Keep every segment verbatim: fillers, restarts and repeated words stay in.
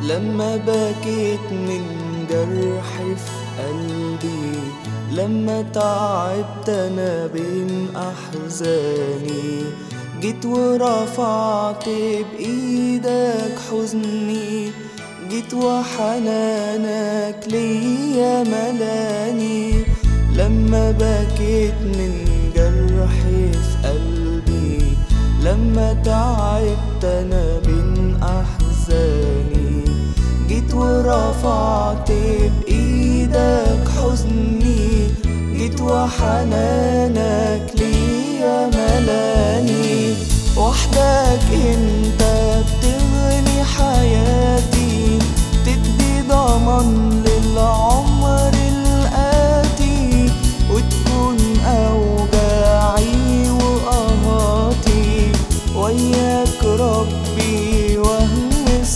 لما بكيت من جرح في قلبي، لما تعبت أنا بين أحزاني، جيت ورفعت بإيدك حزني، جيت وحنانك ليا ملاني. لما بكيت من جرحي في قلبي، لما تعبت أنا بين أحزاني، جيت ورفعت بإيدك حزني، جيت وحنانك ليا ملاني. وحدك انت بتغني حياتي، تدي ضمان للعمر الآتي، وتكون أوجاعي وقهاتي وياك ربي وهم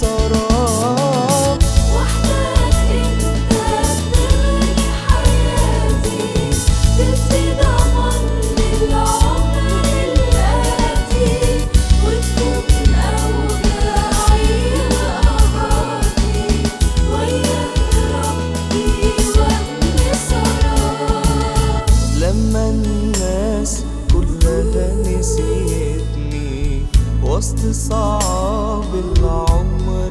سراب. وحدك انت بتغني حياتي، تدي ضمان للعمر الآتي، وتكون أوجاعي وقهاتي وياك ربي وهم سراب. لما الناس كلها نسيتني وسط صعاب العمر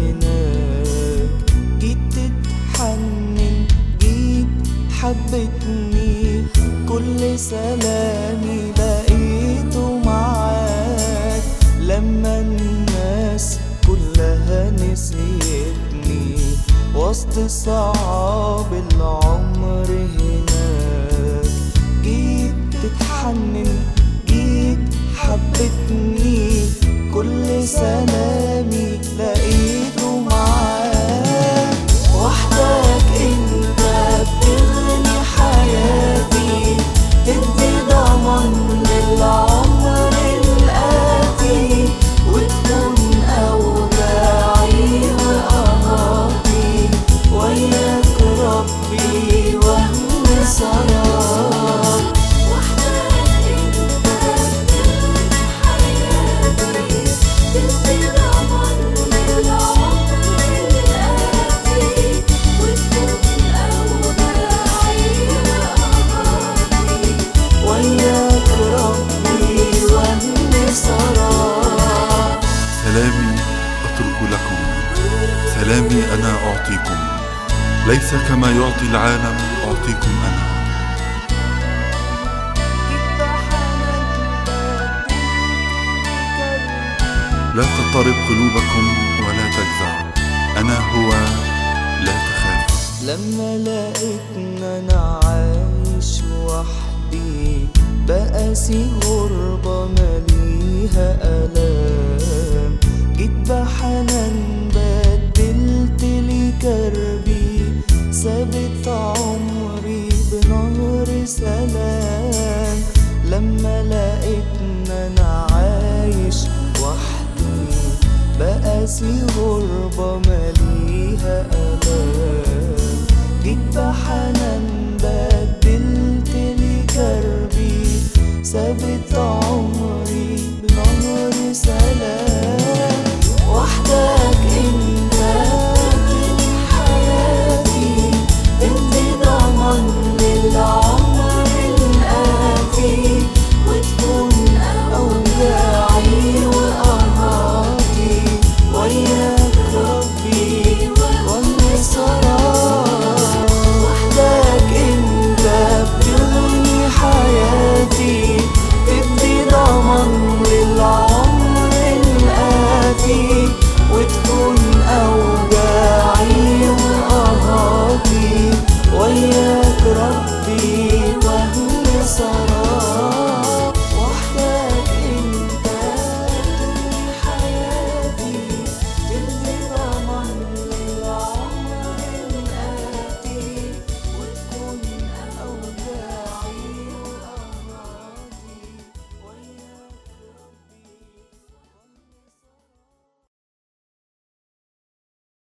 هناك، جيت تتحنن جيت حبتني، كل سلامي لقيته معاك. لما الناس كلها نسيتني وسط صعاب العمر هناك، جيت تتحنن جيت حبتني، كل سلامي لقيته معاك. وحدك انت بتغني حياتي، تدي ضمان للعمر الآتي، وتكون أوجاعي وقهاتي وياك ربي وهم سراب. وحدك انت بتغني حياتي، تدي ضمان للعمر الآتي، وتكون أوجاعي وقهاتي وياك ربي وهم سراب. سلامي أترك لكم، سلامي أنا أعطيكم، ليس كما يعطي العالم أعطيكم أنا. لا تضطرب قلوبكم ولا تجزع، أنا هو لا تخاف. لما لقيتنا أنا عايش وحدي، بقاسي غربة مليها ألام، جيت بحنان بدلت لي كربي، ثابت عمري بنهر سلام. لما لقيتنا أنا عايش وحدي، بقاسي غربة مليها ألام، جيت بحنان بدلت لي كربي، ثابت عمري بنهر سلام.